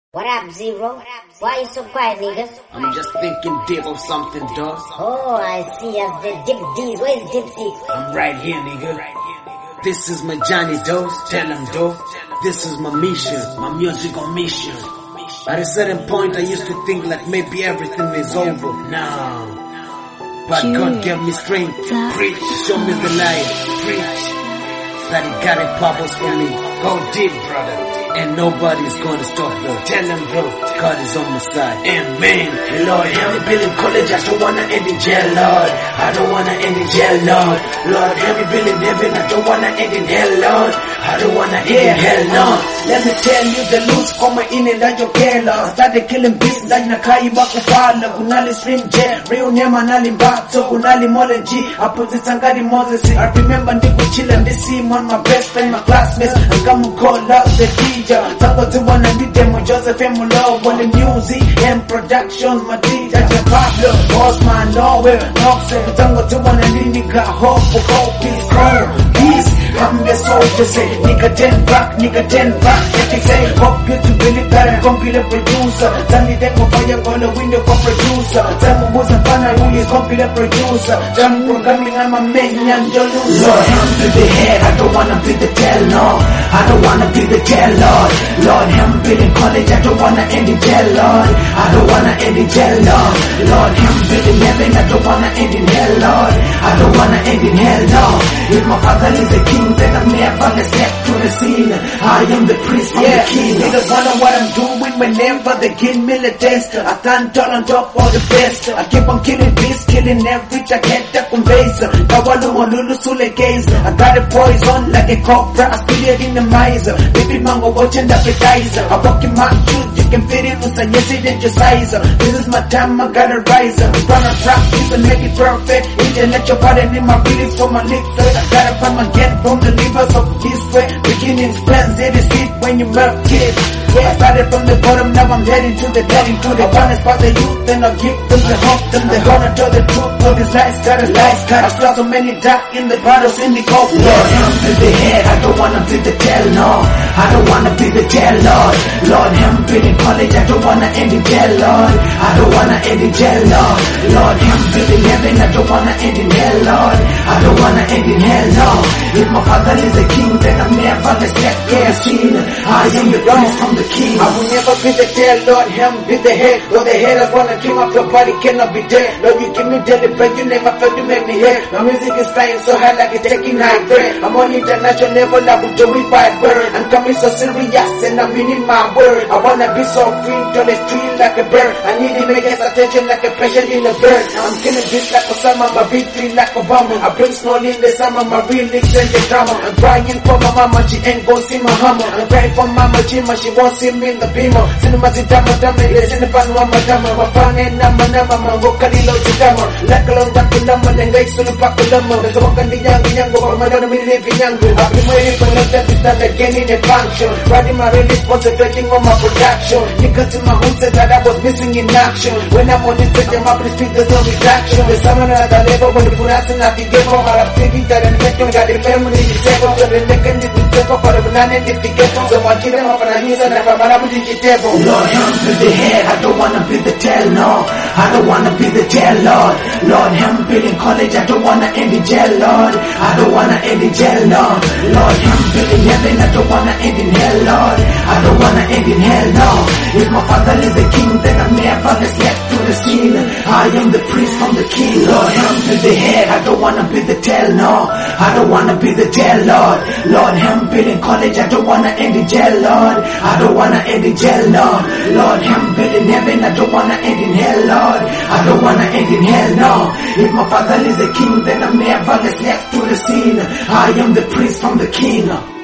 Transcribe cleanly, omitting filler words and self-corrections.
What up, Zero? Why you so quiet, niggas? I'm just thinking deep of something, dog. Oh, I see us the Dip D's. Where's Dipsy? I'm right here, nigga. This is my Johnny Dose. Tell him, dog. This is my mission. My music on mission. At a certain point, I used to think like maybe everything is over. No. But God gave me strength to preach. Show me the light. Preach. That He got a purpose for me. Go deep, brother. And nobody's gonna stop me. Tell them, bro, God is on my side. Amen. Lord, help me build in college. I don't wanna end in jail, Lord. I don't wanna end in jail, Lord. Lord, help me build in heaven. I don't wanna end in hell, Lord. I don't wanna end in hell, Lord. Let me tell you the loose koma inendajokela. Started killing beats ndani na kaiba kufala. Kunali stream jet, real name anali mbato. Kunali mole G, apozitangani Moses. I remember ndiko chillin' this scene on my best friend, my classmates. And come call up the DJ. Tango to one and the demo, Joseph M. Love, on the music and productions, my DJ, Pablo, Bossman, Nowhere, Noxen, Tango to one and the nigga, hope for hope is cold. Peace, I'm the soldier, say, nigga 10 back, they say, hope you to believe that I'm computer producer. Tell me they go fire on the window for producer. Tell me who's a banner, who is computer producer. Tell me programming, I'm a man, and you're loser. Lord, help me the head, I don't wanna be the tail, no. I don't wanna be the tail, Lord. Lord, help me in college, I don't wanna end in jail, Lord. I don't wanna end in jail, Lord. Lord, help me in heaven, I don't wanna end in hell, Lord. I don't wanna end in hell, Lord. If my father is a king, then I'm never gonna step to the scene. I am the priest from the king. Niggas wonder what I'm doing whenever they give me the test. I stand tall on top of the best. I keep on killing beats, killing every I get that conveys. Kawalu Molulu Sule gaze. I got a poison like a cobra, I spill it in the miser. Baby mango watching the appetizer. I walk in my shoes, you can fit it with a yes, it ain't your size. This is my time, I gotta rise. I'm gonna practice and make it perfect. Let your body in my release from my lips. I gotta find my get from the livers of this way. Beginnings plans, it is sweet when you milk kids. I started from the bottom, now I'm heading to the top. I wanna spot the youth, then I'll give them the hope. Them the honor to the truth, all these lies, gotta lies. I saw so many dark in the battles in the cold. Lord, help me the head, I don't wanna be the tail, no. I don't wanna be the tail, Lord. Lord, help me in college, I don't wanna end in jail, Lord. I don't wanna end in jail, Lord. Lord, help me in heaven, I don't wanna end in hell, Lord. I don't wanna end in hell, Lord. If my father is a king, then I'm never gonna step to the scene. I am the priest from the king. I will never be the tail, Lord, him be the head. Lord, the head I wanna dream of your body cannot be dead. Lord, you give me daily bread, you never fail to make me head. My music is flying so high like it's taking high bread. I'm on international level, I will do it by bird. I'm coming so serious and I'm meaning my word. I wanna be so free, on the street like a bird. I need to make his attention like a patient in a bird. I'm killing this like Osama, my victory like Obama. I bring snow in the summer, my real licks and the drama. I'm crying for my mama, she ain't gon' see my hammer. I'm crying for mama Jima, she won't see me in the beamer. Cinema zitama dama, ile cinepanu wa madama. Mafane nama nama, mango kalilo zitama. Lakalong dakulama, lenga isulu pakulama. Nasawakan di yangu, kwa madana minilipi yangu. Happy way for no death, it's not again in a function. Riding my release, concentrating on my production. Niggas in my hood said that I was missing in action. When I'm on the stage, I'm up the street, there's no retraction. There's someone at the level, when the punas and I can get more. I'm thinking that I'm making got the memory to take off. So the neck the table for the banana and the get off. So watching them up and I hear that I'm a table. Lord, help me the head, I don't wanna be the tail, no. I don't wanna be the tail, Lord. Lord, help me in college, I don't wanna end in jail, Lord. I don't wanna end in jail, Lord. Lord, help me in heaven, I don't wanna end in hell, Lord. I don't wanna end in hell, no. If my father is a king, then I'm never gonna step to the scene. I am the priest from the king. Lord, help me the head, I don't wanna be the tail, no. I don't wanna be the tail, Lord. Lord, help me in college, I don't wanna end in jail, Lord. I don't wanna end in jail, Lord. Lord, help me in heaven, I don't wanna end in hell, Lord. I don't wanna end in hell, no. If my father is a king, then I'm never gonna step to the scene. I am the priest from the king.